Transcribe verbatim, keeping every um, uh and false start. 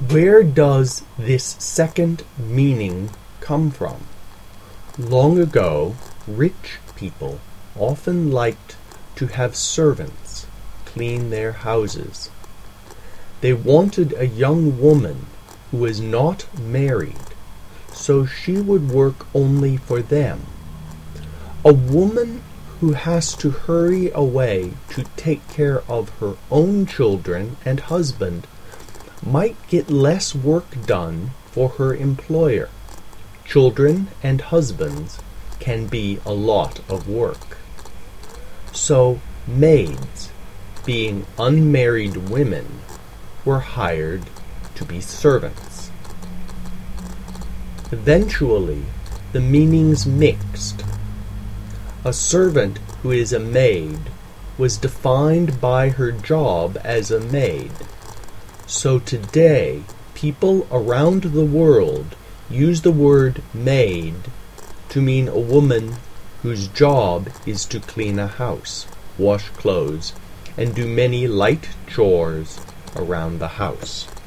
Where does this second meaning come from? Long ago, rich people often liked to have servants clean their houses. They wanted a young woman who was not married, so she would work only for them. A woman who has to hurry away to take care of her own children and husband might get less work done for her employer. Children and husbands can be a lot of work. So maids, being unmarried women, were hired to be servants. Eventually, the meanings mixed. A servant who is a maid was defined by her job as a maid. So today, people around the world use the word maid to mean a woman whose job is to clean a house, wash clothes, and do many light chores around the house.